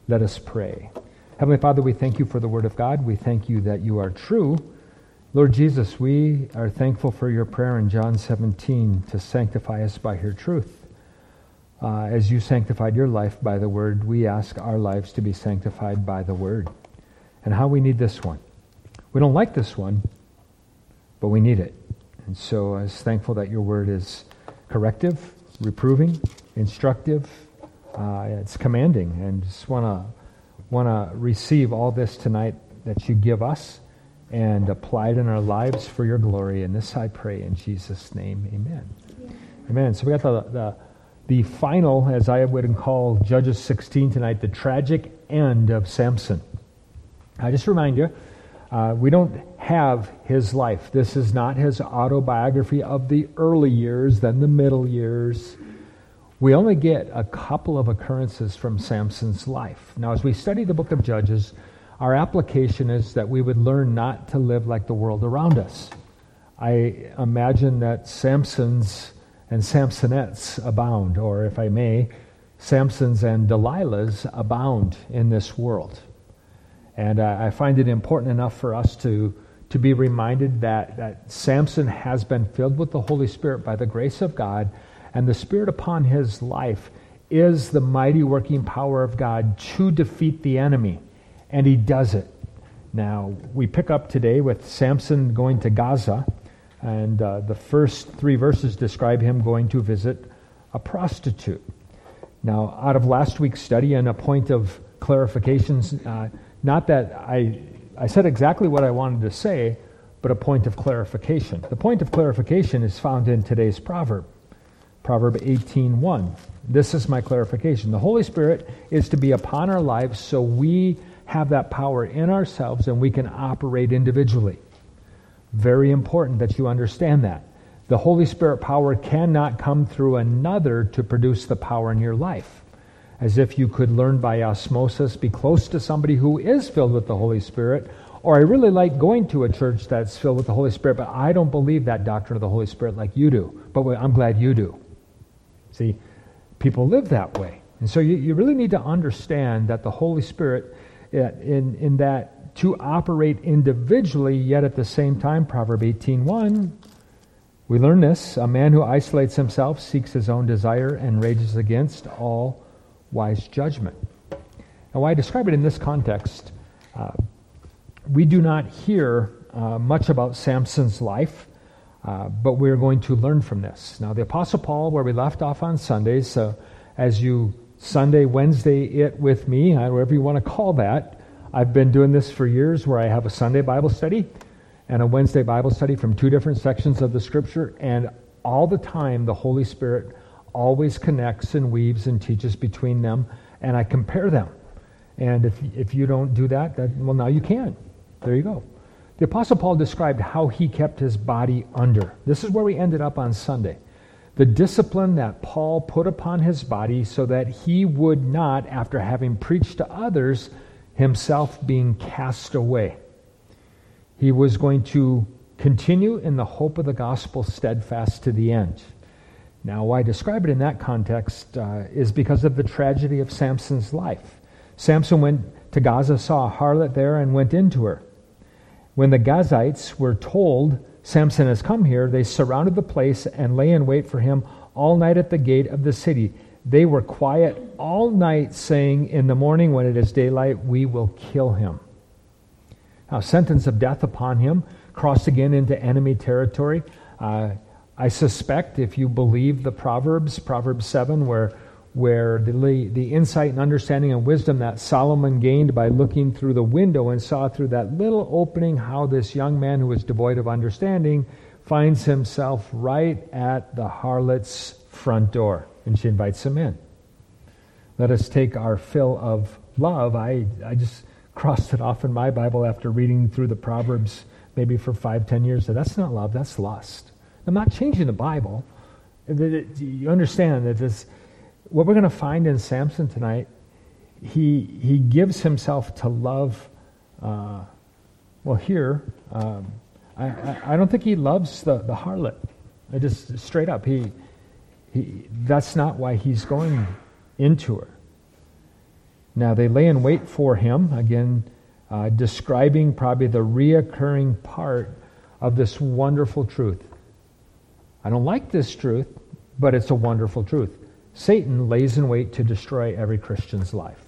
Let us pray. Heavenly Father, we thank you for the Word of God. We thank you that you are true. Lord Jesus, we are thankful for your prayer in John 17 to sanctify us by your truth. As you sanctified your life by the Word, we ask our lives to be sanctified by the Word. And how we need this one. We don't like this one, but we need it. And so I was thankful that your Word is corrective, reproving, instructive, it's commanding, and just want to receive all this tonight that you give us and apply it in our lives for your glory. And this I pray in Jesus' name, amen. Yeah. Amen. So we got the final, as I would call Judges 16 tonight, the tragic end of Samson. I just remind you, we don't have his life. This is not his autobiography of the early years, then the middle years. We only get a couple of occurrences from Samson's life. Now, as we study the book of Judges, our application is that we would learn not to live like the world around us. I imagine that Samsons and Samsonettes abound, or if I may, Samsons and Delilahs abound in this world. And I find it important enough for us to be reminded that Samson has been filled with the Holy Spirit by the grace of God, and the Spirit upon his life is the mighty working power of God to defeat the enemy. And he does it. Now, we pick up today with Samson going to Gaza, and the first 3 verses describe him going to visit a prostitute. Now, out of last week's study, and a point of clarifications, not that I said exactly what I wanted to say, but a point of clarification. The point of clarification is found in today's proverb. Proverb 18:1. This is my clarification. The Holy Spirit is to be upon our lives so we have that power in ourselves and we can operate individually. Very important that you understand that. The Holy Spirit power cannot come through another to produce the power in your life. As if you could learn by osmosis, be close to somebody who is filled with the Holy Spirit, or I really like going to a church that's filled with the Holy Spirit, but I don't believe that doctrine of the Holy Spirit like you do. But I'm glad you do. See, people live that way. And so you really need to understand that the Holy Spirit, in that to operate individually, yet at the same time, Proverb 18:1, we learn this, a man who isolates himself seeks his own desire and rages against all wise judgment. Now, why I describe it in this context, we do not hear much about Samson's life, but we're going to learn from this. Now, the Apostle Paul, where we left off on Sundays, so as you Sunday, Wednesday it with me, whatever you want to call that, I've been doing this for years where I have a Sunday Bible study and a Wednesday Bible study from 2 different sections of the Scripture, and all the time the Holy Spirit always connects and weaves and teaches between them, and I compare them. And if you don't do that, well, now you can. There you go. The Apostle Paul described how he kept his body under. This is where we ended up on Sunday. The discipline that Paul put upon his body so that he would not, after having preached to others, himself being cast away. He was going to continue in the hope of the gospel steadfast to the end. Now, why I describe it in that context is because of the tragedy of Samson's life. Samson went to Gaza, saw a harlot there, and went into her. When the Gazites were told, Samson has come here, they surrounded the place and lay in wait for him all night at the gate of the city. They were quiet all night, saying, in the morning when it is daylight, we will kill him. Now, sentence of death upon him, crossed again into enemy territory. I suspect, if you believe the Proverbs 7, where the insight and understanding and wisdom that Solomon gained by looking through the window and saw through that little opening how this young man who was devoid of understanding finds himself right at the harlot's front door, and she invites him in. Let us take our fill of love. I just crossed it off in my Bible after reading through the Proverbs maybe for 5-10 years. So that's not love, that's lust. I'm not changing the Bible. You understand that this, what we're going to find in Samson tonight, he gives himself to love. I don't think he loves the harlot. I just straight up, that's not why he's going into her. Now they lay in wait for him, again, describing probably the reoccurring part of this wonderful truth. I don't like this truth, but it's a wonderful truth. Satan lays in wait to destroy every Christian's life.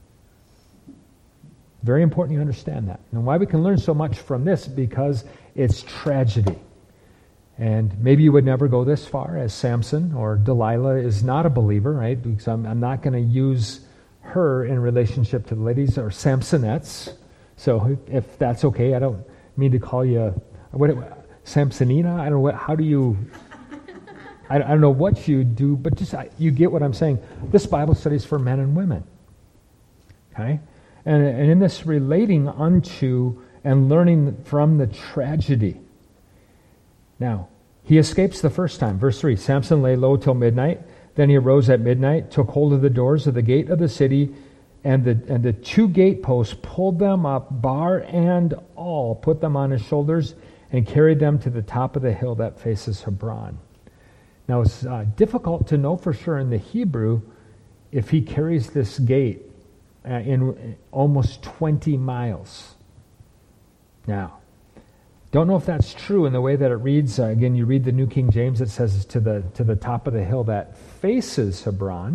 Very important you understand that. And why we can learn so much from this, because it's tragedy. And maybe you would never go this far as Samson, or Delilah is not a believer, right? Because I'm not going to use her in relationship to the ladies, or Samsonettes. So if that's okay, I don't mean to call you Samsonina. I don't know what. How do you? I don't know what you do, but just you get what I'm saying. This Bible study is for men and women. Okay, and in this relating unto and learning from the tragedy. Now, he escapes the first time. Verse 3, Samson lay low till midnight. Then he arose at midnight, took hold of the doors of the gate of the city, and the two gateposts, pulled them up, bar and all, put them on his shoulders, and carried them to the top of the hill that faces Hebron. Now, it's difficult to know for sure in the Hebrew if he carries this gate in almost 20 miles. Now, don't know if that's true in the way that it reads. Again, you read the New King James, it says to the top of the hill that faces Hebron.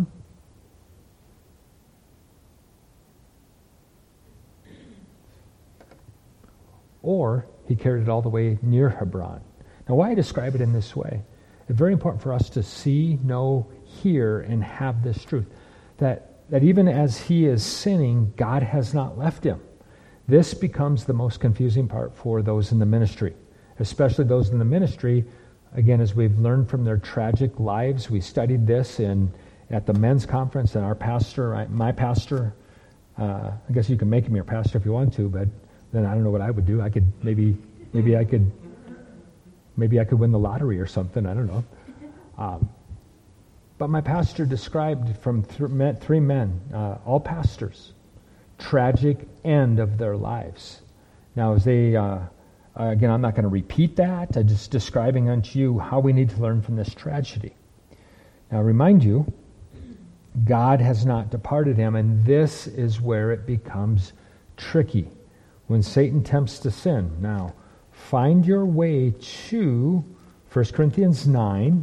Or he carried it all the way near Hebron. Now, why I describe it in this way? It's very important for us to see, know, hear, and have this truth. That even as he is sinning, God has not left him. This becomes the most confusing part for those in the ministry, especially those in the ministry, again, as we've learned from their tragic lives. We studied this at the men's conference, and our pastor, my pastor, I guess you can make him your pastor if you want to, but then I don't know what I would do. I could maybe I could win the lottery or something. I don't know. But my pastor described from three men, all pastors, tragic end of their lives. Now, as they, again, I'm not going to repeat that. I'm just describing unto you how we need to learn from this tragedy. Now, remind you, God has not departed him, and this is where it becomes tricky. When Satan tempts to sin. Now, find your way to 1 Corinthians 9.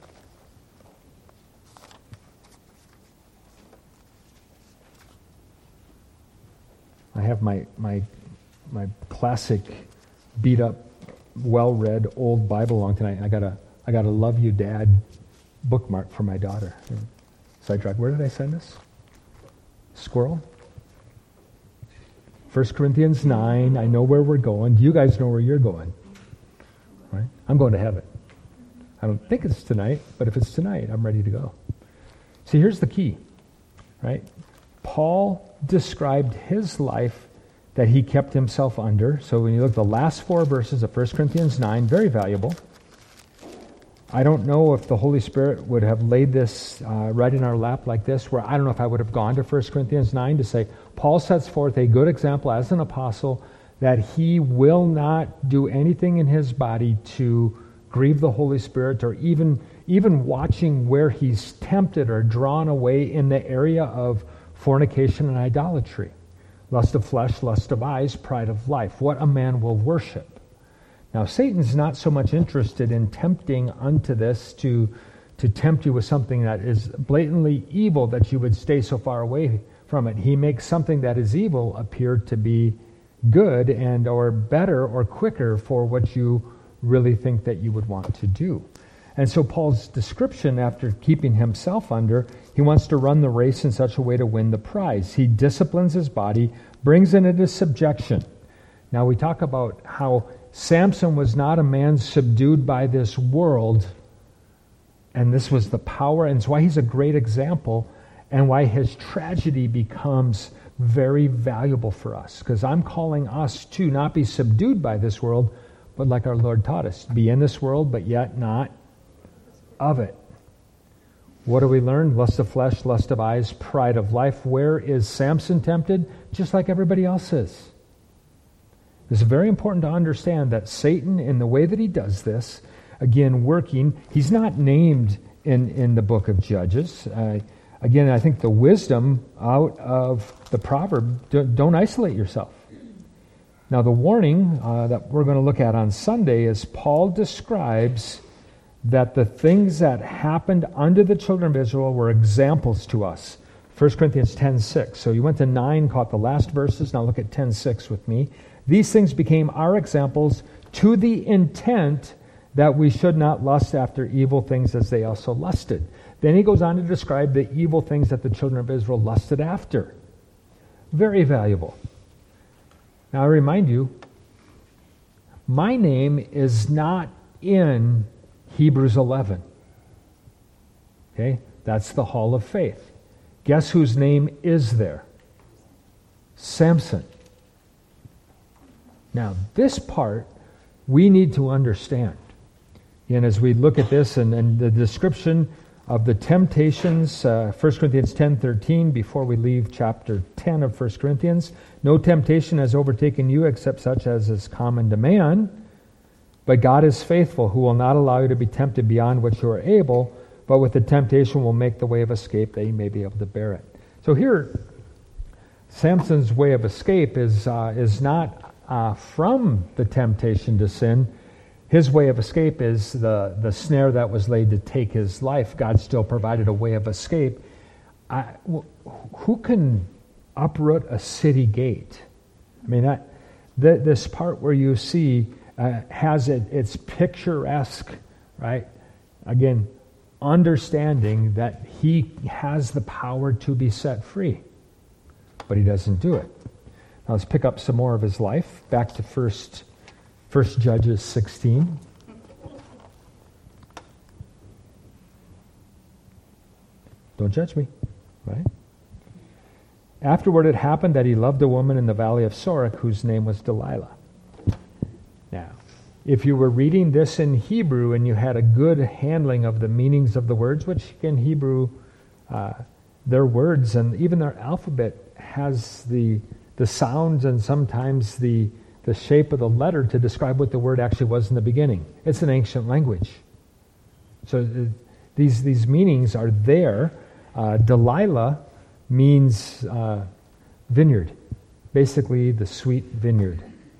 I have my classic, beat up, well-read old Bible along tonight. I got a Love You Dad bookmark for my daughter. Sidetrack. Where did I send this? Squirrel? 1 Corinthians 9. I know where we're going. You guys know where you're going. Right? I'm going to heaven. I don't think it's tonight, but if it's tonight, I'm ready to go. See, here's the key. Right? Paul described his life that he kept himself under. So when you look at the last 4 verses of 1 Corinthians 9, very valuable. I don't know if the Holy Spirit would have laid this right in our lap like this, where I don't know if I would have gone to 1 Corinthians 9 to say, Paul sets forth a good example as an apostle that he will not do anything in his body to grieve the Holy Spirit, or even watching where he's tempted or drawn away in the area of fornication and idolatry, lust of flesh, lust of eyes, pride of life, what a man will worship. Now, Satan's not so much interested in tempting unto this to tempt you with something that is blatantly evil that you would stay so far away from it. He makes something that is evil appear to be good and or better or quicker for what you really think that you would want to do. And so Paul's description, after keeping himself under, he wants to run the race in such a way to win the prize. He disciplines his body, brings it into subjection. Now we talk about how Samson was not a man subdued by this world, and this was the power, and it's why he's a great example, and why his tragedy becomes very valuable for us. Because I'm calling us to not be subdued by this world, but like our Lord taught us, be in this world, but yet not of it. What do we learn? Lust of flesh, lust of eyes, pride of life. Where is Samson tempted? Just like everybody else is. It's very important to understand that Satan, in the way that he does this, again, working, he's not named in the book of Judges. again, I think the wisdom out of the proverb, don't isolate yourself. Now, the warning that we're going to look at on Sunday is Paul describes that the things that happened under the children of Israel were examples to us. 1 Corinthians 10:6. So you went to 9, caught the last verses. Now look at 10:6 with me. These things became our examples to the intent that we should not lust after evil things as they also lusted. Then he goes on to describe the evil things that the children of Israel lusted after. Very valuable. Now I remind you, my name is not in Hebrews 11. Okay? That's the hall of faith. Guess whose name is there? Samson. Now, this part we need to understand. And as we look at this and the description of the temptations, 1 Corinthians 10:13, before we leave chapter 10 of 1 Corinthians, no temptation has overtaken you except such as is common to man. But God is faithful, who will not allow you to be tempted beyond what you are able, but with the temptation will make the way of escape that you may be able to bear it. So here, Samson's way of escape is not from the temptation to sin. His way of escape is the snare that was laid to take his life. God still provided a way of escape. Who can uproot a city gate? I mean, this part where you see has it's picturesque, right? Again, understanding that he has the power to be set free, but he doesn't do it. Now let's pick up some more of his life. Back to First Judges 16. Don't judge me, right? Afterward it happened that he loved a woman in the valley of Sorek whose name was Delilah. Now, if you were reading this in Hebrew and you had a good handling of the meanings of the words, which in Hebrew, their words and even their alphabet has the sounds and sometimes the shape of the letter to describe what the word actually was in the beginning. It's an ancient language. So these meanings are there. Delilah means vineyard, basically the sweet vineyard.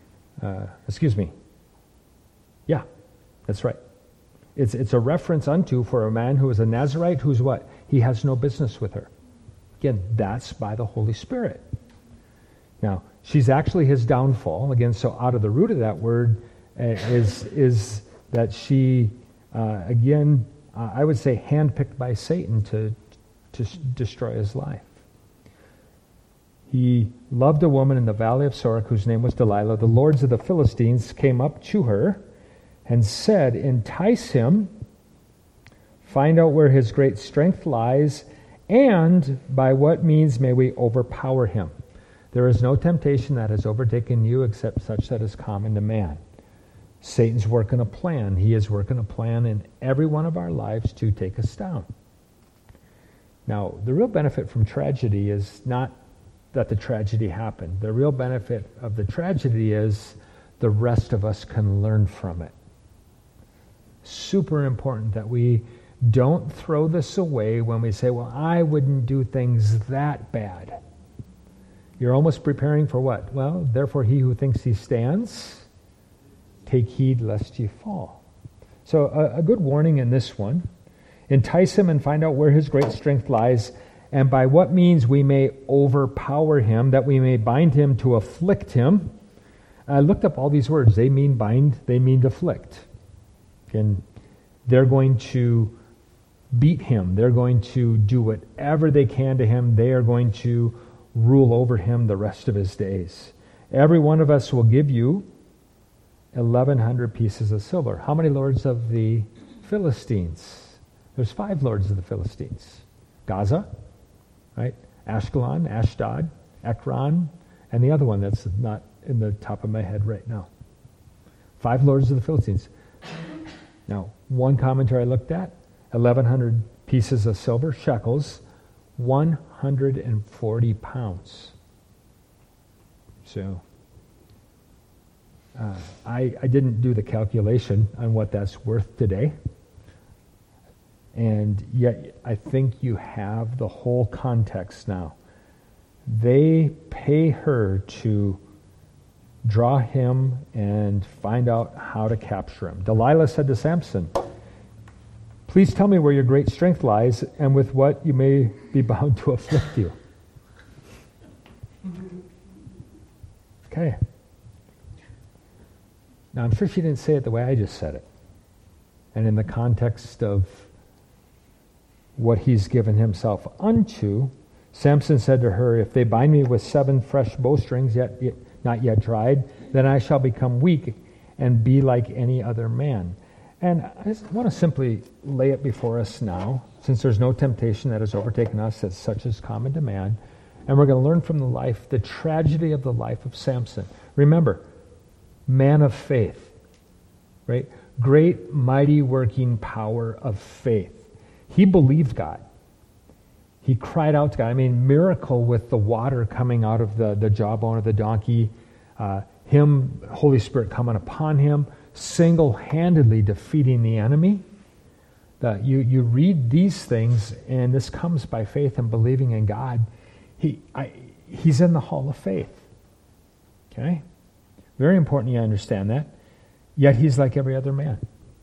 Yeah, that's right. It's a reference unto for a man who is a Nazirite who's what? He has no business with her. Again, that's by the Holy Spirit. Now, she's actually his downfall. Again, so out of the root of that word is that she, I would say handpicked by Satan to destroy his life. He loved a woman in the valley of Sorek whose name was Delilah. The lords of the Philistines came up to her and said, entice him, find out where his great strength lies, and by what means may we overpower him. There is no temptation that has overtaken you except such that is common to man. Satan's working a plan. He is working a plan in every one of our lives to take us down. Now, the real benefit from tragedy is not that the tragedy happened. The real benefit of the tragedy is the rest of us can learn from it. Super important that we don't throw this away when we say, well, I wouldn't do things that bad. You're almost preparing for what? Well, therefore he who thinks he stands, take heed lest ye fall. So a good warning in this one. Entice him and find out where his great strength lies, and by what means we may overpower him, that we may bind him to afflict him. I looked up all these words. They mean bind, they mean afflict. And they're going to beat him. They're going to do whatever they can to him. They are going to rule over him the rest of his days. Every one of us will give you 1,100 pieces of silver. How many lords of the Philistines? There's 5 lords of the Philistines. Gaza, right? Ashkelon, Ashdod, Ekron, and the other one that's not in the top of my head right now. 5 lords of the Philistines. Now, one commentary I looked at, 1,100 pieces of silver, shekels, 140 pounds. So, I didn't do the calculation on what that's worth today. And yet I think you have the whole context now. They pay her to draw him and find out how to capture him. Delilah said to Samson, "Please tell me where your great strength lies and with what you may be bound to afflict you." Okay. Now, I'm sure she didn't say it the way I just said it. And in the context of what he's given himself unto, Samson said to her, "If they bind me with 7 fresh bowstrings, yet not yet dried, then I shall become weak and be like any other man." And I just want to simply lay it before us now, since there's no temptation that has overtaken us as such is common to man. And we're going to learn from the tragedy of the life of Samson. Remember, man of faith, right? Great, mighty working power of faith. He believed God. He cried out to God. I mean, miracle with the water coming out of the jawbone of the donkey, Holy Spirit coming upon him, single-handedly defeating the enemy. You read these things, and this comes by faith and believing in God. He's in the hall of faith. Okay? Very important you understand that. Yet he's like every other man.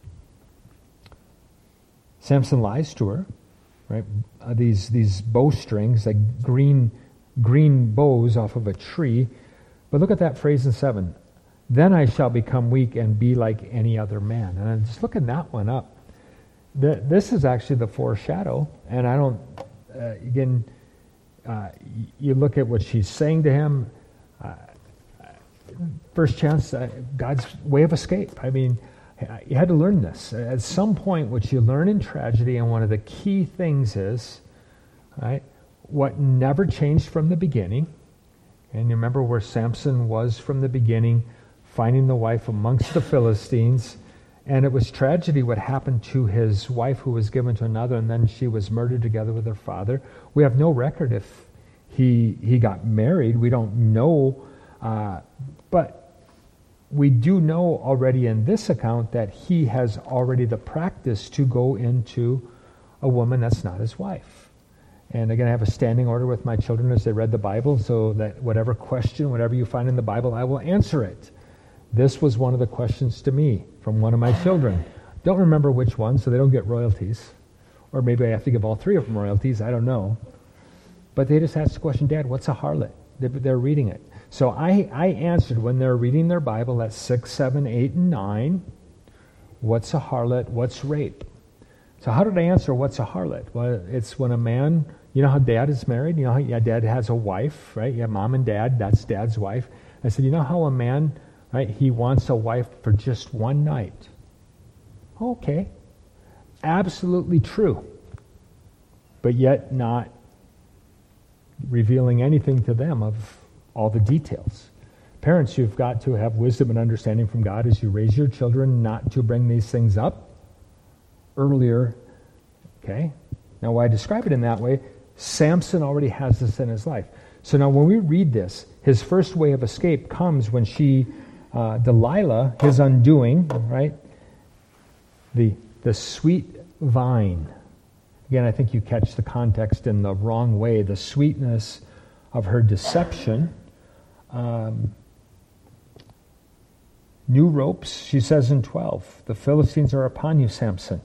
Samson lies to her, right? These bowstrings, like green bows off of a tree. But look at that phrase in 7. "Then I shall become weak and be like any other man." And I'm just looking that one up. This is actually the foreshadow. And I don't, you look at what she's saying to him. First chance, God's way of escape. I mean, you had to learn this. At some point, what you learn in tragedy, and one of the key things is, right, what never changed from the beginning. And you remember where Samson was from the beginning, finding the wife amongst the Philistines. And it was tragedy what happened to his wife, who was given to another, and then she was murdered together with her father. We have no record if he got married. We don't know. But we do know already in this account that he has already the practice to go into a woman that's not his wife. And again, I have a standing order with my children as they read the Bible, so that whatever question, whatever you find in the Bible, I will answer it. This was one of the questions to me from one of my children. Don't remember which one, so they don't get royalties. Or maybe I have to give all 3 of them royalties, I don't know. But they just asked the question, "Dad, what's a harlot?" They're reading it. So I answered when they're reading their Bible at 6, 7, 8, and 9, what's a harlot, what's rape? So how did I answer what's a harlot? Well, it's when a man, you know how dad is married? You know how dad has a wife, right? You have mom and dad, that's dad's wife. I said, you know how a man, right, he wants a wife for just one night. Okay. Absolutely true. But yet not revealing anything to them of all the details. Parents, you've got to have wisdom and understanding from God as you raise your children not to bring these things up earlier. Okay? Now, why I describe it in that way, Samson already has this in his life. So now when we read this, his first way of escape comes when Delilah, his undoing, right? The sweet vine. Again, I think you catch the context in the wrong way. The sweetness of her deception. New ropes, she says in 12, "The Philistines are upon you, Samson."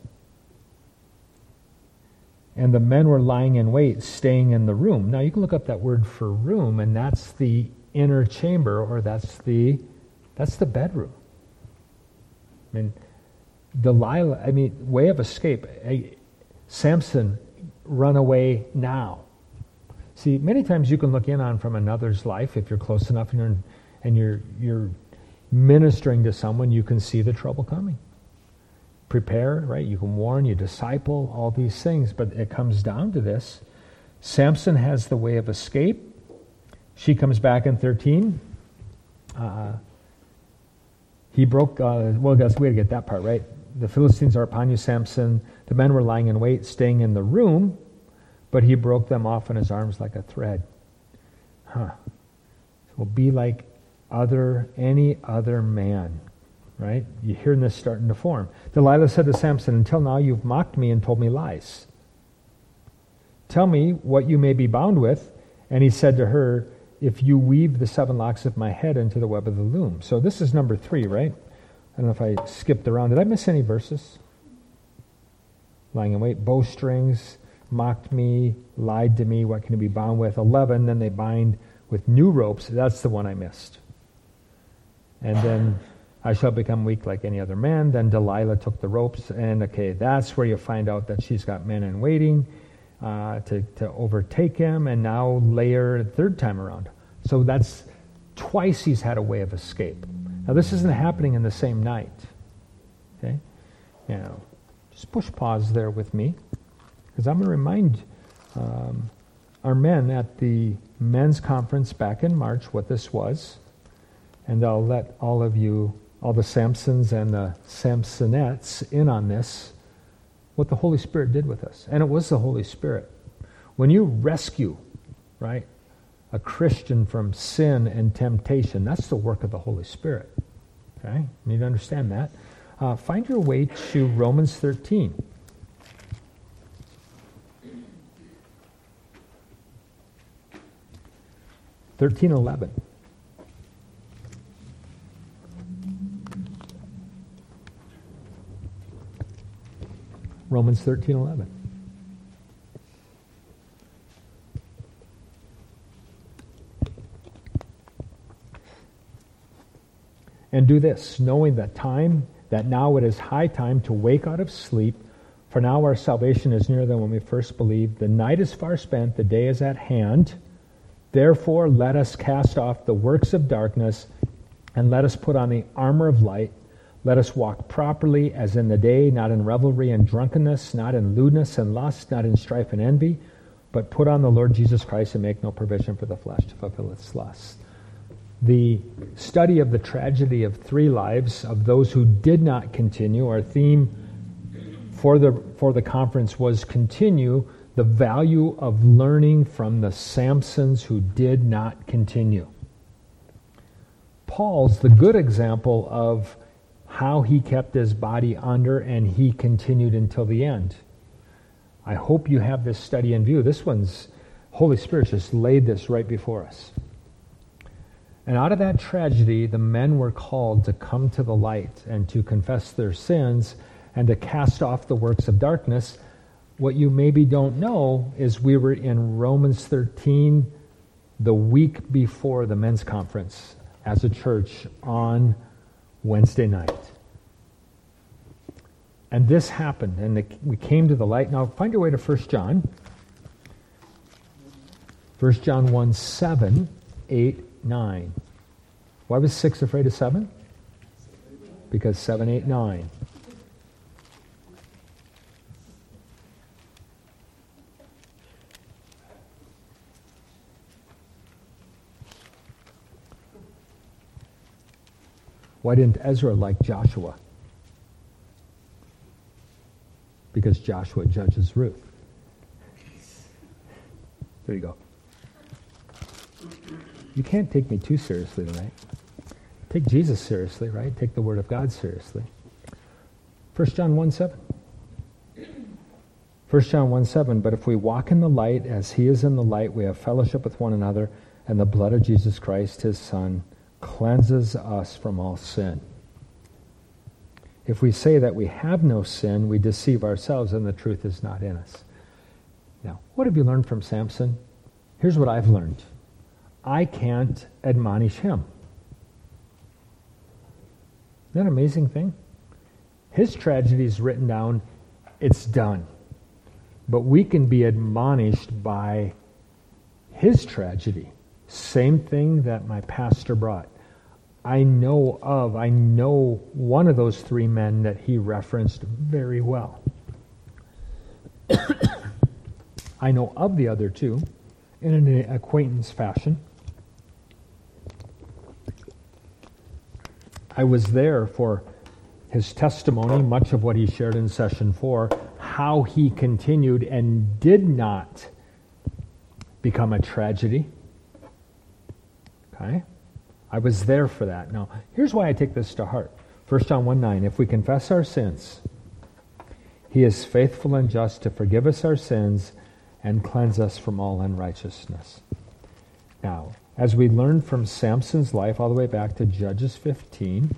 And the men were lying in wait, staying in the room. Now you can look up that word for room, and that's the inner chamber, or that's the bedroom. I mean, Delilah, way of escape. Samson, run away now. See, many times you can look in on from another's life if you're close enough and you're ministering to someone, you can see the trouble coming. Prepare, right? You can warn, you disciple, all these things, but it comes down to this. Samson has the way of escape. She comes back in 13. He broke, we got to get that part right. The Philistines are upon you, Samson. The men were lying in wait, staying in the room, but he broke them off in his arms like a thread. So be like any other man. right? You're hearing this starting to form. Delilah said to Samson, until now you've mocked me and told me lies. Tell me what you may be bound with. And he said to her, if you weave the 7 locks of my head into the web of the loom. So this is number 3, right? I don't know if I skipped around. Did I miss any verses? Lying in wait, bowstrings, mocked me, lied to me, what can it be bound with? 11, then they bind with new ropes. That's the one I missed. And then I shall become weak like any other man. Then Delilah took the ropes, and okay, that's where you find out that she's got men in waiting to overtake him, and now layer 3rd time around. So that's twice he's had a way of escape. Now this isn't happening in the same night. Okay? Now, just push pause there with me, because I'm going to remind our men at the men's conference back in March what this was, and I'll let all of you, all the Samsons and the Samsonettes in on this, what the Holy Spirit did with us. And it was the Holy Spirit. When you rescue, right, a Christian from sin and temptation, that's the work of the Holy Spirit. Okay? You need to understand that. Find your way to Romans 13. (13:11). Romans 13:11. And do this, knowing that now it is high time to wake out of sleep, for now our salvation is nearer than when we first believed. The night is far spent, the day is at hand. Therefore, let us cast off the works of darkness, and let us put on the armor of light. Let us walk properly as in the day, not in revelry and drunkenness, not in lewdness and lust, not in strife and envy, but put on the Lord Jesus Christ and make no provision for the flesh to fulfill its lusts. The study of the tragedy of 3 lives of those who did not continue, our theme for the conference was continue, the value of learning from the Samsons who did not continue. Paul's the good example of how he kept his body under and he continued until the end. I hope you have this study in view. This one's, Holy Spirit just laid this right before us. And out of that tragedy, the men were called to come to the light and to confess their sins and to cast off the works of darkness. What you maybe don't know is we were in Romans 13 the week before the men's conference as a church on Wednesday night. And this happened, and we came to the light. Now, find your way to 1 John. 1 John 1, 7, 8, 9. Why was 6 afraid of 7? Because 7, 8, 9. Why didn't Ezra like Joshua? Because Joshua judges Ruth. There you go. You can't take me too seriously tonight. Take Jesus seriously, right? Take the Word of God seriously. 1 John 1, 7. 1 John 1, 7, but if we walk in the light as he is in the light, we have fellowship with one another, and the blood of Jesus Christ, his Son, cleanses us from all sin. If we say that we have no sin, we deceive ourselves and the truth is not in us. Now, what have you learned from Samson? Here's what I've learned. I can't admonish him. Isn't that an amazing thing? His tragedy is written down, it's done. But we can be admonished by his tragedy. Same thing that my pastor brought. I know one of those 3 men that he referenced very well. I know of the other 2 in an acquaintance fashion. I was there for his testimony, much of what he shared in session 4, how he continued and did not become a tragedy. Okay? I was there for that. Now, here's why I take this to heart. 1 John 1:9, if we confess our sins, he is faithful and just to forgive us our sins and cleanse us from all unrighteousness. Now, as we learn from Samson's life all the way back to Judges 15,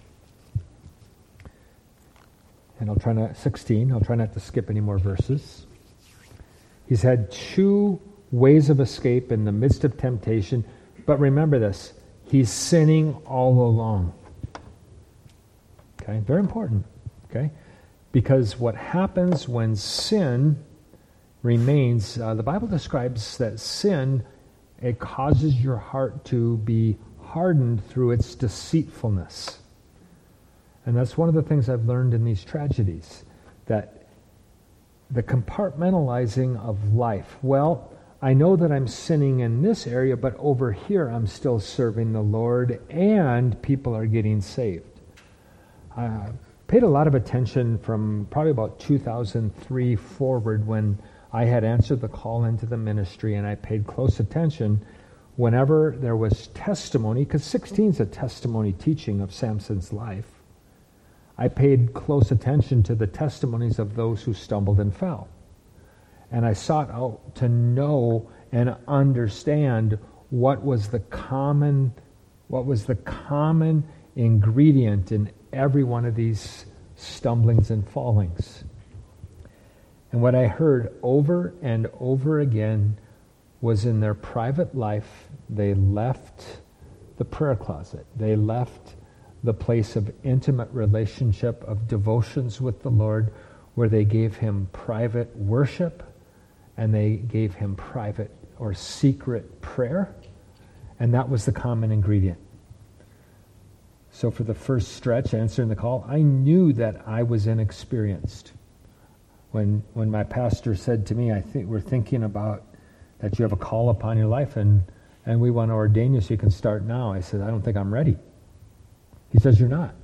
and I'll try not to skip any more verses. He's had two ways of escape in the midst of temptation, but remember this, he's sinning all along. Okay, very important, okay? Because what happens when sin remains, the Bible describes that sin, it causes your heart to be hardened through its deceitfulness. And that's one of the things I've learned in these tragedies, that the compartmentalizing of life. Well, I know that I'm sinning in this area, but over here I'm still serving the Lord and people are getting saved. I paid a lot of attention from probably about 2003 forward when I had answered the call into the ministry, and I paid close attention whenever there was testimony, because 16 is a testimony teaching of Samson's life. I paid close attention to the testimonies of those who stumbled and fell. And I sought out to know and understand what was the common ingredient in every one of these stumblings and fallings. And what I heard over and over again was in their private life, they left the prayer closet. They left the place of intimate relationship, of devotions with the Lord, where they gave him private worship and they gave him private or secret prayer. And that was the common ingredient. So for the first stretch, answering the call, I knew that I was inexperienced. When my pastor said to me, I think we're thinking about that you have a call upon your life and we want to ordain you so you can start now. I said, I don't think I'm ready. He says, you're not.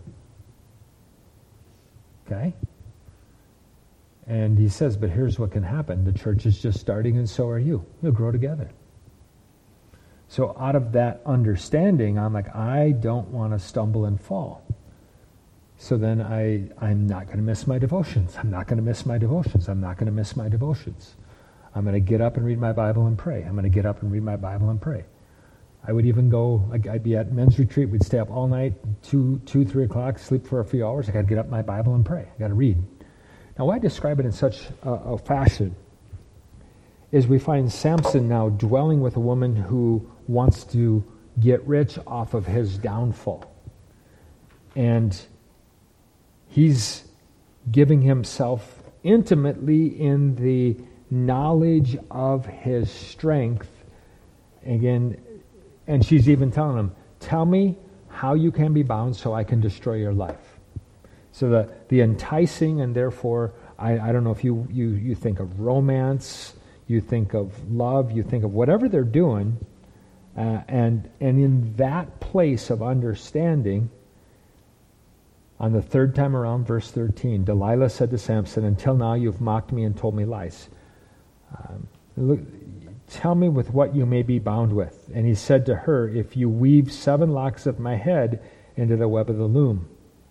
Okay? And he says, but here's what can happen. The church is just starting and so are you. You'll grow together. So out of that understanding, I'm like, I don't want to stumble and fall. So then I'm not going to miss my devotions. I'm not going to miss my devotions. I'm not going to miss my devotions. I'm going to get up and read my Bible and pray. I'm going to get up and read my Bible and pray. I would even go, I'd be at men's retreat. We'd stay up all night, 3 o'clock, sleep for a few hours. I got to get up my Bible and pray. I got to read. Now, why I describe it in such a fashion is we find Samson now dwelling with a woman who wants to get rich off of his downfall. And he's giving himself intimately in the knowledge of his strength. Again, and she's even telling him, tell me how you can be bound so I can destroy your life. So the enticing, and therefore, I don't know if you think of romance, you think of love, you think of whatever they're doing, and in that place of understanding, on the third time around, verse 13, Delilah said to Samson, until now you've mocked me and told me lies. Look, tell me with what you may be bound with. And he said to her, if you weave 7 locks of my head into the web of the loom.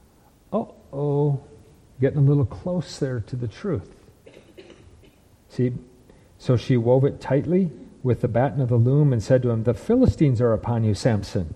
Getting a little close there to the truth. See, so she wove it tightly with the batten of the loom and said to him, the Philistines are upon you, Samson.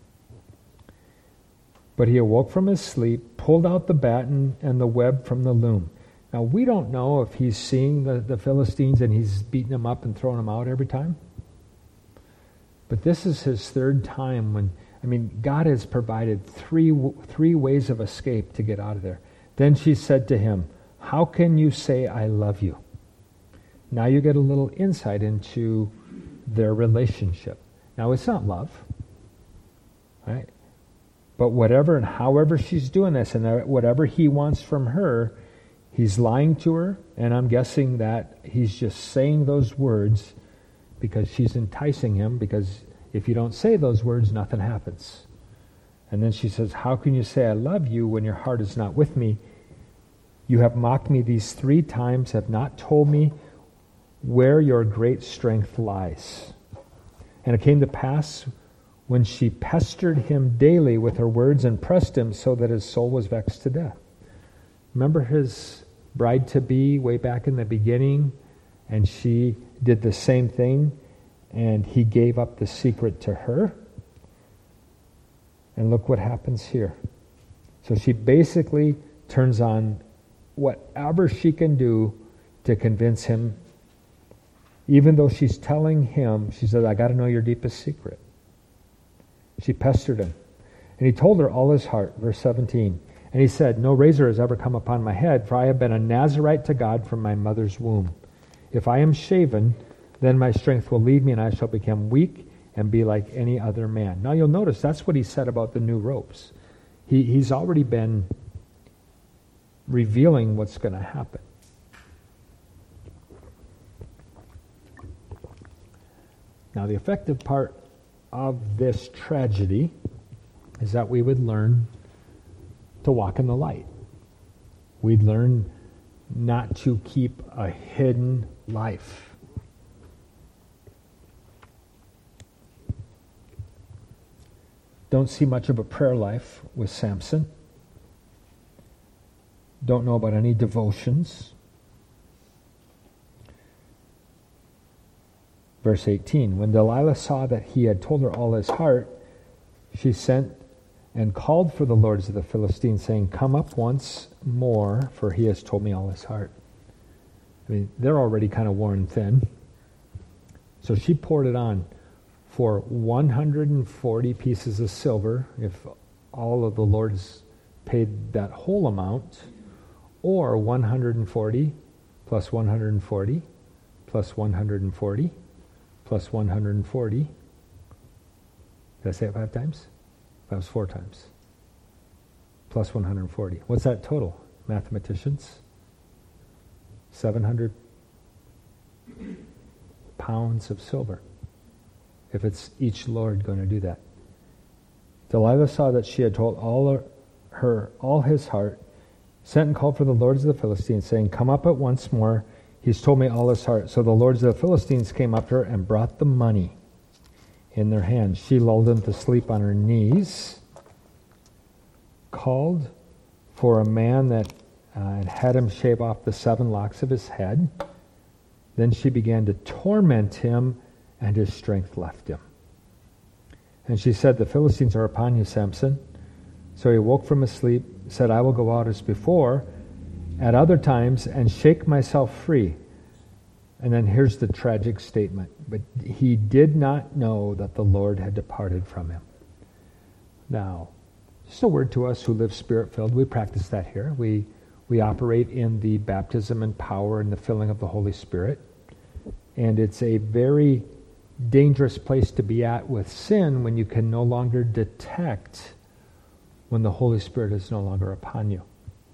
But he awoke from his sleep, pulled out the batten and the web from the loom. Now, we don't know if he's seeing the Philistines and he's beating them up and throwing them out every time. But this is his third time when, God has provided three ways of escape to get out of there. Then she said to him, how can you say I love you? Now you get a little insight into their relationship. Now, it's not love, right? But whatever and however she's doing this and whatever he wants from her, he's lying to her, and I'm guessing that he's just saying those words because she's enticing him, because if you don't say those words, nothing happens. And then she says, how can you say I love you when your heart is not with me? You have mocked me these 3 times, have not told me where your great strength lies. And it came to pass when she pestered him daily with her words and pressed him so that his soul was vexed to death. Remember his bride-to-be way back in the beginning, and she did the same thing, and he gave up the secret to her. And look what happens here. So she basically turns on whatever she can do to convince him. Even though she's telling him, she says, I got to know your deepest secret. She pestered him. And he told her all his heart, verse 17. And he said, no razor has ever come upon my head, for I have been a Nazirite to God from my mother's womb. If I am shaven, then my strength will leave me, and I shall become weak and be like any other man. Now you'll notice that's what he said about the new robes. He's already been revealing what's going to happen. Now the effective part of this tragedy is that we would learn to walk in the light. We'd learn not to keep a hidden life. Don't see much of a prayer life with Samson. Don't know about any devotions. Verse 18, when Delilah saw that he had told her all his heart, she sent and called for the lords of the Philistines, saying, come up once more, for he has told me all his heart. I mean, they're already kind of worn thin. So she poured it on for 140 pieces of silver, if all of the lords paid that whole amount, or 140 plus 140 plus 140 plus 140. Did I say it 5 times? That was 4 times. Plus 140. What's that total, mathematicians? 700 pounds of silver. If it's each lord going to do that. Delilah saw that she had told all his heart, sent and called for the lords of the Philistines, saying, come up at once more. He's told me all his heart. So the lords of the Philistines came up to her and brought the money in their hands. She lulled him to sleep on her knees, called for a man that had him shave off the 7 locks of his head. Then she began to torment him, and his strength left him. And she said, the Philistines are upon you, Samson. So he woke from his sleep, said, I will go out as before, at other times, and shake myself free. And then here's the tragic statement. But he did not know that the Lord had departed from him. Now, just a word to us who live Spirit-filled. We practice that here. We operate in the baptism and power and the filling of the Holy Spirit. And it's a very dangerous place to be at with sin when you can no longer detect when the Holy Spirit is no longer upon you.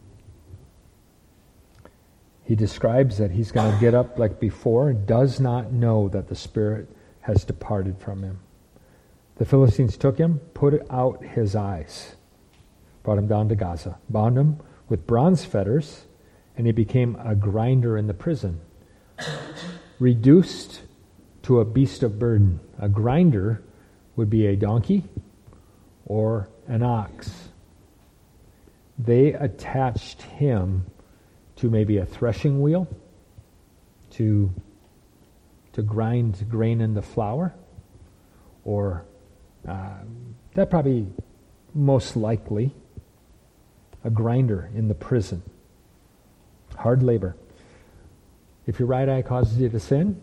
He describes that he's going to get up like before and does not know that the Spirit has departed from him. The Philistines took him, put out his eyes, brought him down to Gaza, bound him with bronze fetters, and he became a grinder in the prison. Reduced to a beast of burden. A grinder would be a donkey or an ox. They attached him to maybe a threshing wheel to grind grain into flour, or that probably most likely a grinder in the prison. Hard labor. If your right eye causes you to sin,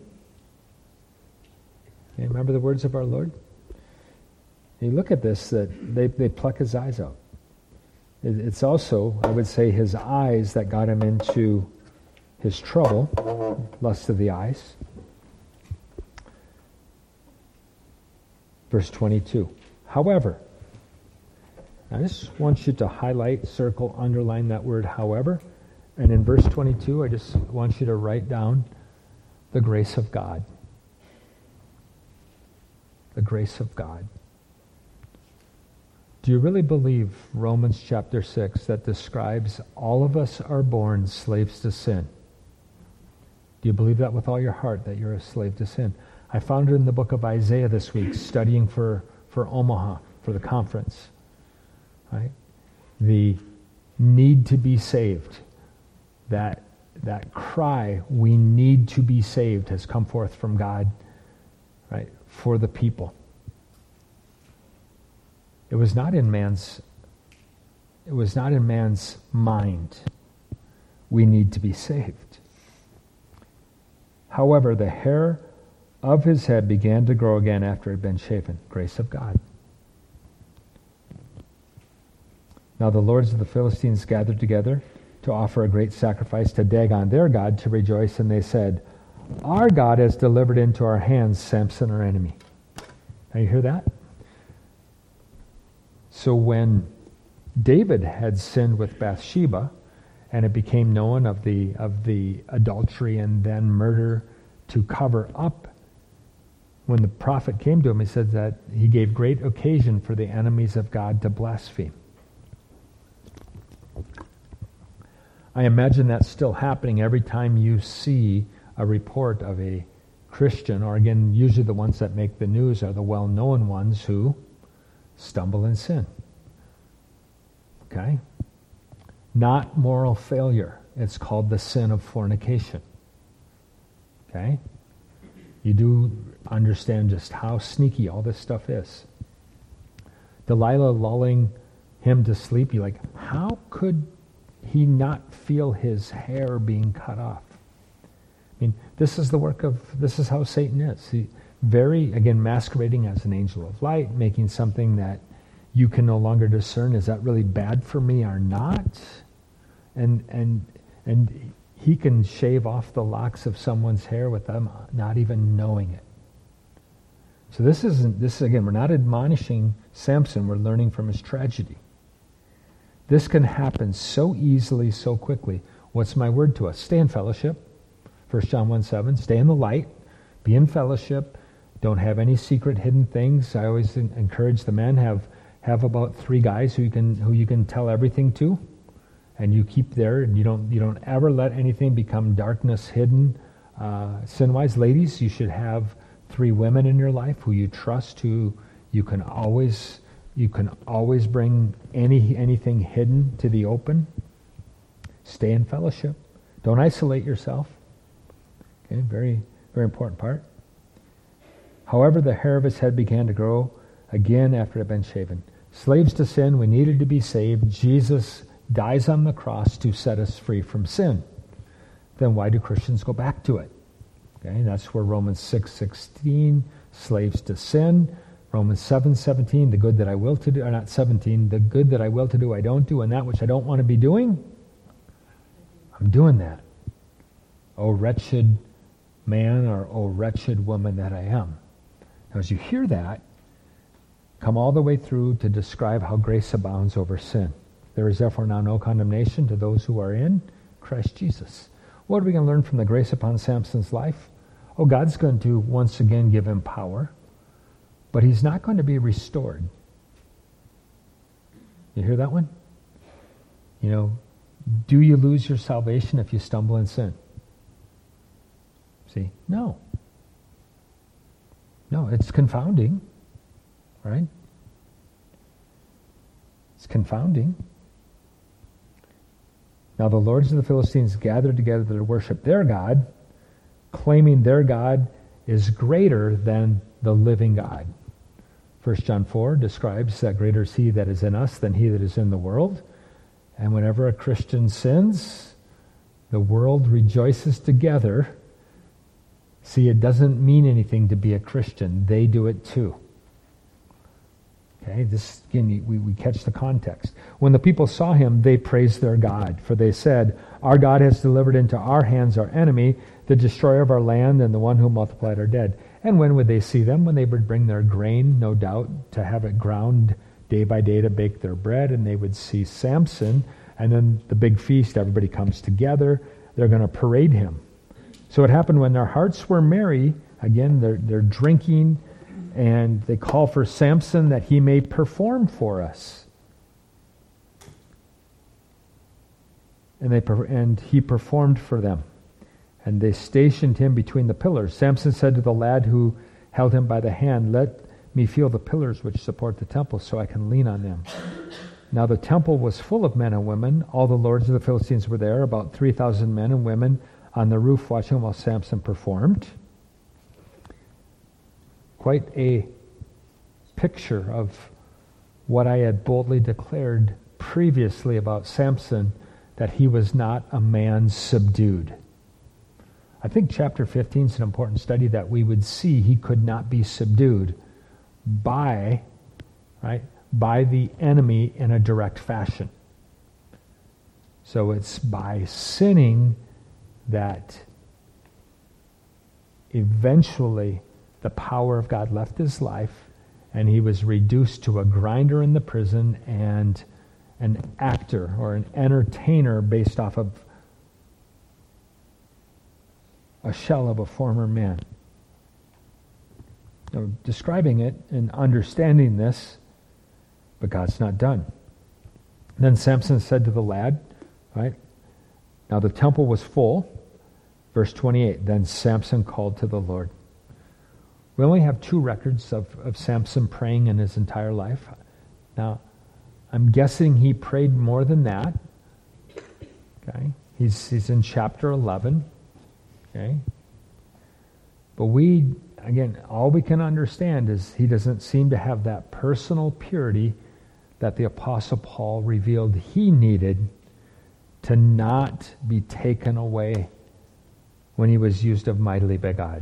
okay, remember the words of our Lord? You look at this, that they pluck his eyes out. It's also, I would say, his eyes that got him into his trouble, lust of the eyes. Verse 22. However, I just want you to highlight, circle, underline that word, however. And in verse 22, I just want you to write down the grace of God. The grace of God. Do you really believe Romans chapter 6 that describes all of us are born slaves to sin? Do you believe that with all your heart, that you're a slave to sin? I found it in the book of Isaiah this week, studying for for Omaha, for the conference. Right? The need to be saved, that cry, we need to be saved, has come forth from God, right, for the people. It was not in man's mind. We need to be saved. However, the hair of his head began to grow again after it had been shaven. Grace of God. Now the lords of the Philistines gathered together to offer a great sacrifice to Dagon, their god, to rejoice, and they said, our God has delivered into our hands Samson, our enemy. Now you hear that? So when David had sinned with Bathsheba, and it became known of the adultery and then murder to cover up, when the prophet came to him, he said that he gave great occasion for the enemies of God to blaspheme. I imagine that's still happening every time you see a report of a Christian, or again, usually the ones that make the news are the well-known ones who stumble in sin. Okay? Not moral failure. It's called the sin of fornication. Okay? You do understand just how sneaky all this stuff is. Delilah lulling him to sleep, you're like, how could he not feel his hair being cut off? I mean, this is how Satan is. He again, masquerading as an angel of light, making something that you can no longer discern, is that really bad for me or not? And he can shave off the locks of someone's hair with them not even knowing it. So this again, we're not admonishing Samson, we're learning from his tragedy. This can happen so easily, so quickly. What's my word to us? Stay in fellowship. 1 John 1:7. Stay in the light. Be in fellowship. Don't have any secret hidden things. I always encourage the men, have about 3 guys who you can tell everything to, and you keep there, and you don't ever let anything become darkness hidden. Sin-wise, ladies, you should have 3 women in your life who you trust, who you can always bring anything hidden to the open. Stay in fellowship. Don't isolate yourself. Okay, very, very important part. However, the hair of his head began to grow again after it had been shaven. Slaves to sin, we needed to be saved. Jesus dies on the cross to set us free from sin. Then why do Christians go back to it? Okay, that's where Romans 6:16, slaves to sin. Romans 7:17, the good that I will to do, or not 17, the good that I will to do I don't do, and that which I don't want to be doing, I'm doing that. Oh wretched man, or oh wretched woman that I am. Now as you hear that, come all the way through to describe how grace abounds over sin. There is therefore now no condemnation to those who are in Christ Jesus. What are we going to learn from the grace upon Samson's life? Oh, God's going to once again give him power, but he's not going to be restored. You hear that one? You know, do you lose your salvation if you stumble in sin? See? No. No, it's confounding, right? It's confounding. Now the lords of the Philistines gathered together to worship their God, claiming their God is greater than the living God. 1 John 4 describes that greater is he that is in us than he that is in the world. And whenever a Christian sins, the world rejoices together. See, it doesn't mean anything to be a Christian. They do it too. Okay, this again, we catch the context. When the people saw him, they praised their God, for they said, our God has delivered into our hands our enemy, the destroyer of our land, and the one who multiplied our dead. And when would they see them? When they would bring their grain, no doubt, to have it ground day by day to bake their bread, and they would see Samson, and then the big feast, everybody comes together, they're going to parade him. So it happened when their hearts were merry, again, they're drinking, and they call for Samson that he may perform for us. And he performed for them. And they stationed him between the pillars. Samson said to the lad who held him by the hand, let me feel the pillars which support the temple so I can lean on them. Now the temple was full of men and women. All the lords of the Philistines were there, about 3,000 men and women on the roof watching while Samson performed. Quite a picture of what I had boldly declared previously about Samson, that he was not a man subdued. I think chapter 15 is an important study that we would see he could not be subdued by the enemy in a direct fashion. So it's by sinning that eventually the power of God left his life, and he was reduced to a grinder in the prison and an actor or an entertainer based off of a shell of a former man. Now, describing it and understanding this, but God's not done. Then Samson said to the lad, right? Now the temple was full. Verse 28, then Samson called to the Lord. We only have 2 records of Samson praying in his entire life. Now, I'm guessing he prayed more than that. Okay, he's in chapter 11. Okay, but all we can understand is he doesn't seem to have that personal purity that the Apostle Paul revealed he needed to not be taken away when he was used of mightily by God.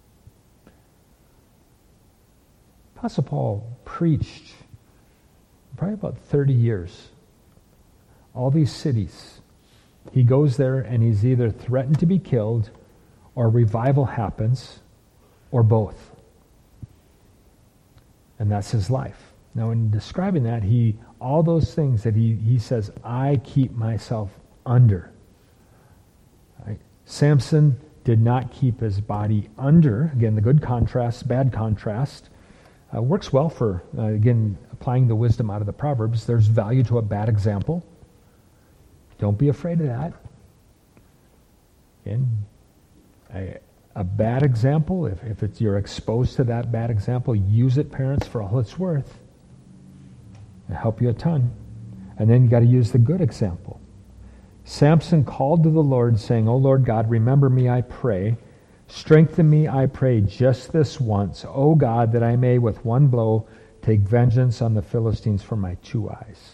Apostle Paul preached probably about 30 years. All these cities. He goes there and he's either threatened to be killed or revival happens or both. And that's his life. Now in describing that, all those things that he says, I keep myself under. Right? Samson did not keep his body under. Again, the good contrast, bad contrast. Works well for, again, applying the wisdom out of the Proverbs. There's value to a bad example. Don't be afraid of that. Again, a bad example, if you're exposed to that bad example, use it, parents, for all it's worth. It'll help you a ton. And then you got to use the good example. Samson called to the Lord, saying, O Lord God, remember me, I pray. Strengthen me, I pray, just this once, O God, that I may with one blow take vengeance on the Philistines for my 2 eyes.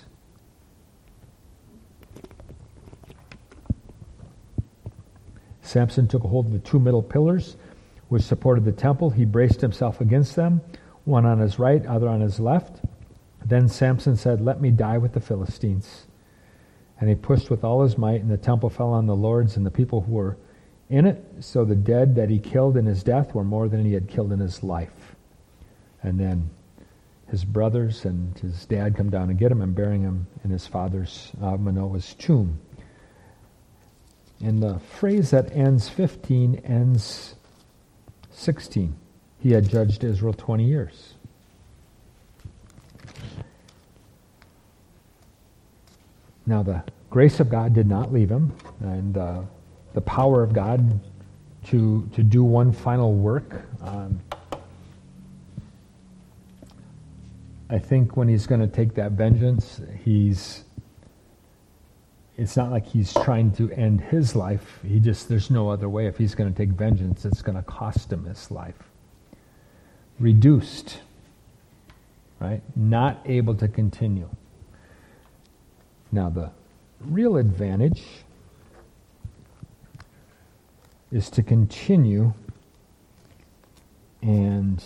Samson took a hold of the 2 middle pillars which supported the temple. He braced himself against them, one on his right, other on his left. Then Samson said, let me die with the Philistines. And he pushed with all his might, and the temple fell on the lords and the people who were in it. So the dead that he killed in his death were more than he had killed in his life. And then his brothers and his dad come down and get him and burying him in his father's Manoah's tomb. And the phrase that ends 15 ends 16. He had judged Israel 20 years. Now the grace of God did not leave him, and the power of God to do one final work. I think when he's going to take that vengeance, it's not like he's trying to end his life. There's no other way. If he's going to take vengeance, it's going to cost him his life. Reduced, right? Not able to continue. Now the real advantage is to continue and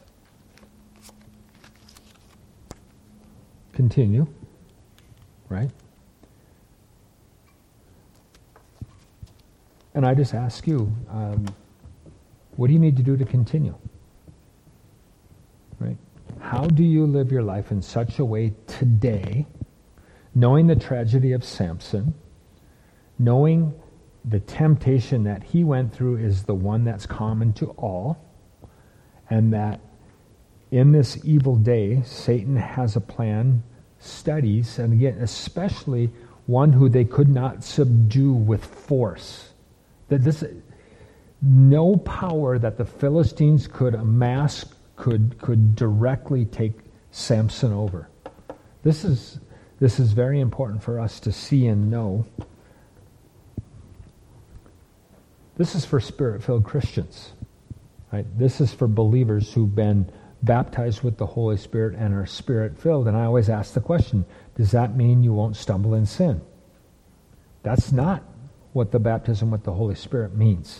continue, right? And I just ask you, what do you need to do to continue? Right? How do you live your life in such a way today, knowing the tragedy of Samson, knowing the temptation that he went through is the one that's common to all, and that in this evil day, Satan has a plan, studies, and again, especially one who they could not subdue with force. That no power that the Philistines could amass could directly take Samson over. This is very important for us to see and know. This is for Spirit-filled Christians, right? This is for believers who've been baptized with the Holy Spirit and are Spirit-filled. And I always ask the question, does that mean you won't stumble in sin? That's not what the baptism with the Holy Spirit means.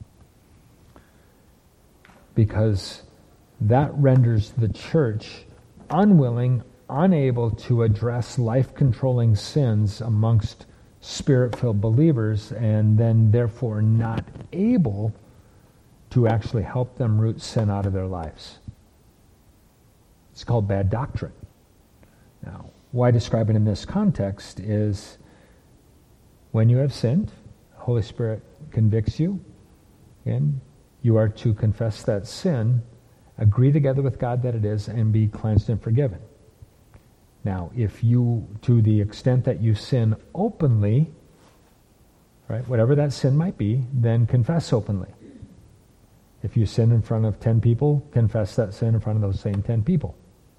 Because that renders the church unwilling, unable to address life-controlling sins amongst Spirit-filled believers, and then therefore not able to actually help them root sin out of their lives. It's called bad doctrine. Now, why I describe it in this context is when you have sinned, the Holy Spirit convicts you, and you are to confess that sin, agree together with God that it is, and be cleansed and forgiven. Now, if you, to the extent that you sin openly, right, whatever that sin might be, then confess openly. If you sin in front of 10 people, confess that sin in front of those same 10 people.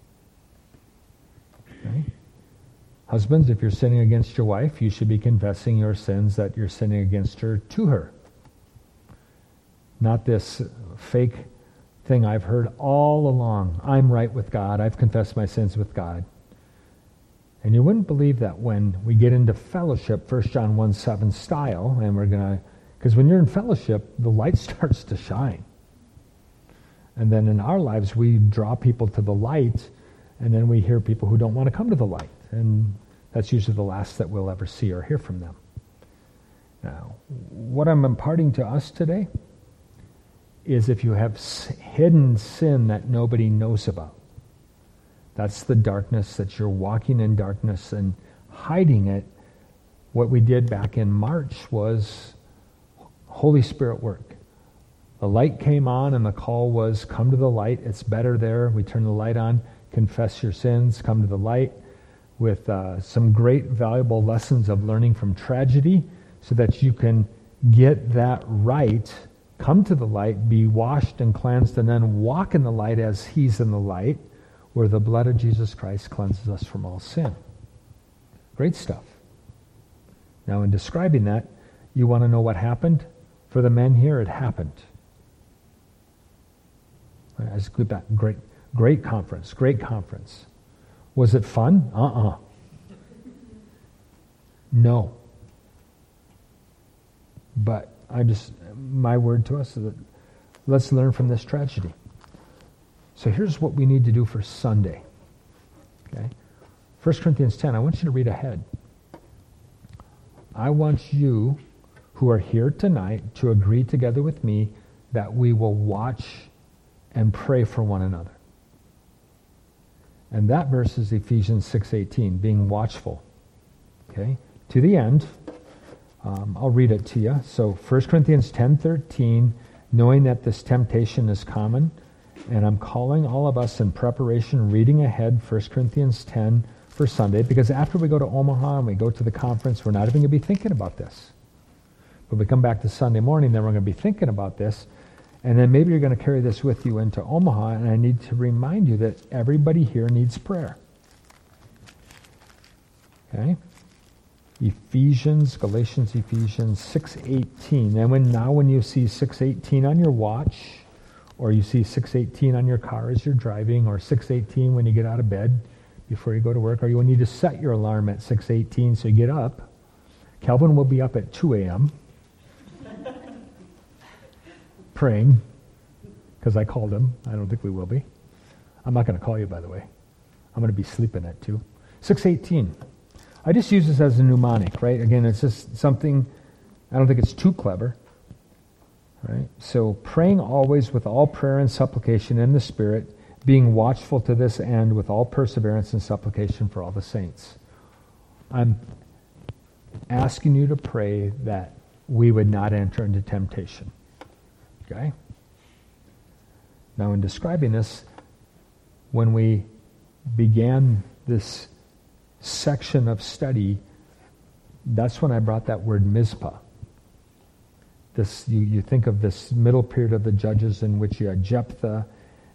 Okay? Husbands, if you're sinning against your wife, you should be confessing your sins that you're sinning against her to her. Not this fake thing I've heard all along. I'm right with God. I've confessed my sins with God. And you wouldn't believe that when we get into fellowship, 1 John 1:7 style, and we're going to, because when you're in fellowship, the light starts to shine. And then in our lives, we draw people to the light, and then we hear people who don't want to come to the light. And that's usually the last that we'll ever see or hear from them. Now, what I'm imparting to us today is if you have hidden sin that nobody knows about, that's the darkness, that you're walking in darkness and hiding it. What we did back in March was Holy Spirit work. The light came on and the call was, come to the light. It's better there. We turn the light on, confess your sins, come to the light, with some great valuable lessons of learning from tragedy so that you can get that right, come to the light, be washed and cleansed, and then walk in the light as he's in the light, where the blood of Jesus Christ cleanses us from all sin. Great stuff. Now, in describing that, you want to know what happened? For the men here, it happened. I just go back. Great conference. Was it fun? No. But my word to us is that let's learn from this tragedy. So here's what we need to do for Sunday. Okay? 1 Corinthians 10, I want you to read ahead. I want you who are here tonight to agree together with me that we will watch and pray for one another. And that verse is Ephesians 6:18, being watchful. Okay? To the end, I'll read it to you. So 1 Corinthians 10:13, knowing that this temptation is common, and I'm calling all of us in preparation, reading ahead 1 Corinthians 10 for Sunday, because after we go to Omaha and we go to the conference, we're not even going to be thinking about this. But we come back to Sunday morning, then we're going to be thinking about this, and then maybe you're going to carry this with you into Omaha, and I need to remind you that everybody here needs prayer. Okay? Galatians, Ephesians 6:18. And when you see 6:18 on your watch, or you see 6:18 on your car as you're driving, or 6:18 when you get out of bed before you go to work, or you will need to set your alarm at 6:18 so you get up. Calvin will be up at 2 a.m. praying, because I called him. I don't think we will be. I'm not going to call you, by the way. I'm going to be sleeping at 2. 6:18. I just use this as a mnemonic, right? Again, it's just something, I don't think it's too clever. Right? So praying always with all prayer and supplication in the Spirit, being watchful to this end with all perseverance and supplication for all the saints. I'm asking you to pray that we would not enter into temptation. Okay? Now, in describing this, when we began this section of study, that's when I brought that word Mizpah. You think of this middle period of the Judges in which you had Jephthah,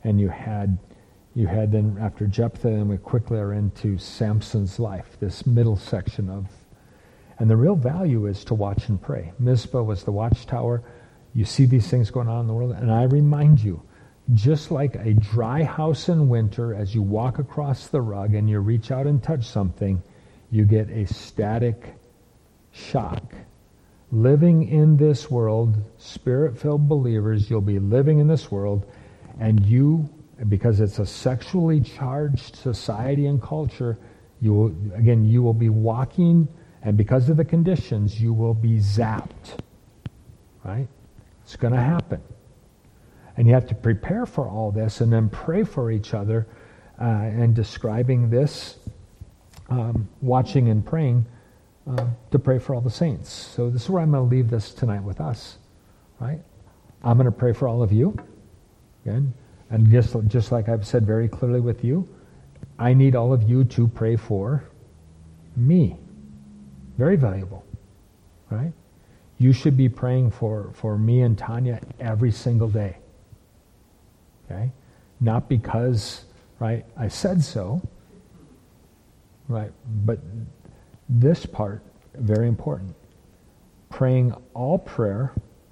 And you had then after Jephthah, and we quickly are into Samson's life, this middle section of, and the real value is to watch and pray. Mizpah was the watchtower. You see these things going on in the world, and I remind you, just like a dry house in winter, as you walk across the rug and you reach out and touch something, you get a static shock. Living in this world, Spirit-filled believers, you'll be living in this world, and you, because it's a sexually charged society and culture, you will be walking, and because of the conditions, you will be zapped. Right? It's going to happen. And you have to prepare for all this and then pray for each other and describing this, watching and praying to pray for all the saints. So this is where I'm going to leave this tonight with us. Right? I'm going to pray for all of you. Again, and just like I've said very clearly with you, I need all of you to pray for me. Very valuable. Right? You should be praying for me and Tanya every single day. Okay? Not because, right, I said so, right, but this part, very important. Praying always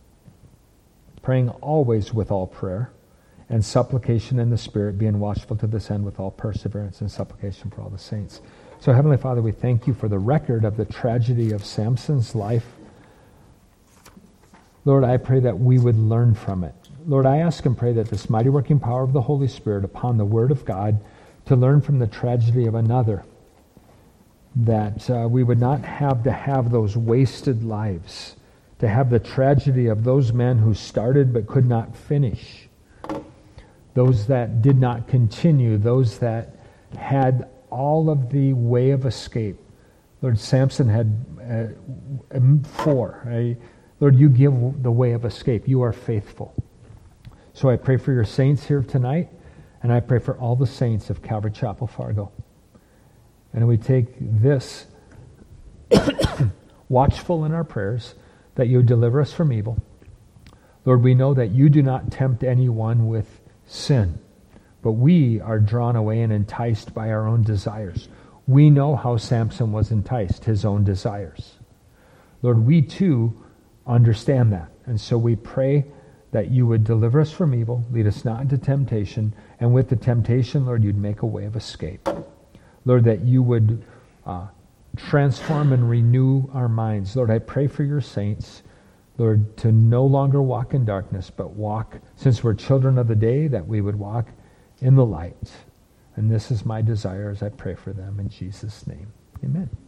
with all prayer, and supplication in the Spirit, being watchful to this end with all perseverance and supplication for all the saints. So Heavenly Father, we thank you for the record of the tragedy of Samson's life. Lord, I pray that we would learn from it. Lord, I ask and pray that this mighty working power of the Holy Spirit upon the Word of God to learn from the tragedy of another, that we would not have to have those wasted lives, to have the tragedy of those men who started but could not finish, those that did not continue, those that had all of the way of escape. Lord, Samson had 4. Right? Lord, you give the way of escape. You are faithful. So I pray for your saints here tonight, and I pray for all the saints of Calvary Chapel, Fargo. And we take this watchful in our prayers, that you deliver us from evil. Lord, we know that you do not tempt anyone with sin, but we are drawn away and enticed by our own desires. We know how Samson was enticed, his own desires. Lord, we too understand that. And so we pray that you would deliver us from evil, lead us not into temptation, and with the temptation, Lord, you'd make a way of escape. Lord, that you would transform and renew our minds. Lord, I pray for your saints, Lord, to no longer walk in darkness, but walk, since we're children of the day, that we would walk in the light. And this is my desire as I pray for them in Jesus' name. Amen.